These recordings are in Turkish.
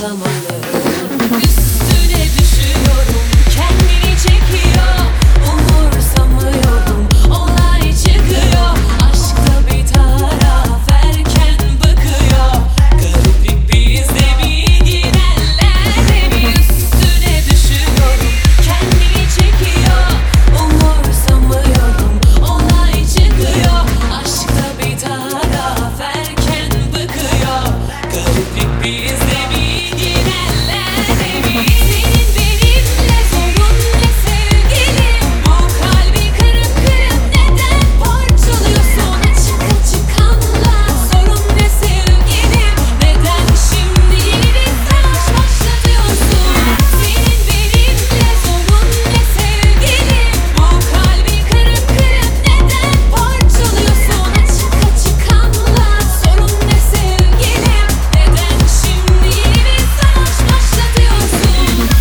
açıklamalı. Üstüne düşüyorum, kendini çekiyor. Umursamıyorum, olay çıkıyor. Aşkta bir taraf erken bakıyor. Gariplik bizde mi, gidenlerde mi? Üstüne düşüyorum, kendini çekiyor. Umursamıyorum, olay çıkıyor. Aşkta bir taraf erken bakıyor. Gariplik bizde mi, gidenlerde mi? Senin benimle sorun ne sevgilim? Bu kalbi kırıp kırıp neden parçalıyorsun? Açık açık anla, sorun ne sevgilim? Neden şimdi yeni savaş başlatıyorsun? Senin benimle sorun ne sevgilim? Bu kalbi kırıp kırıp neden parçalıyorsun? Açık açık anla, sorun ne sevgilim? Neden şimdi yeni savaş başlatıyorsun?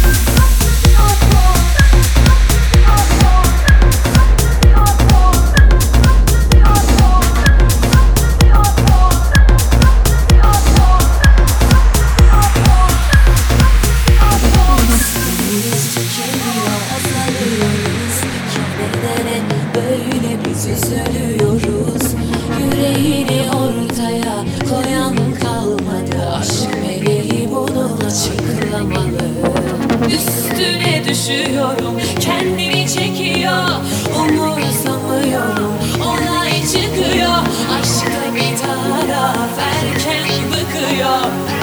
Biz tükeniyor, azalıyoruz. Neden hep böyle biz üzülüyoruz? Yüreğini ortaya koyan kalmadı. Aşk meleği bunu açıklamalı. Üstüne düşüyorum, kendini çekiyor. Umursamıyorum, olay çıkıyor. Aşkta bir taraf erken bakıyor.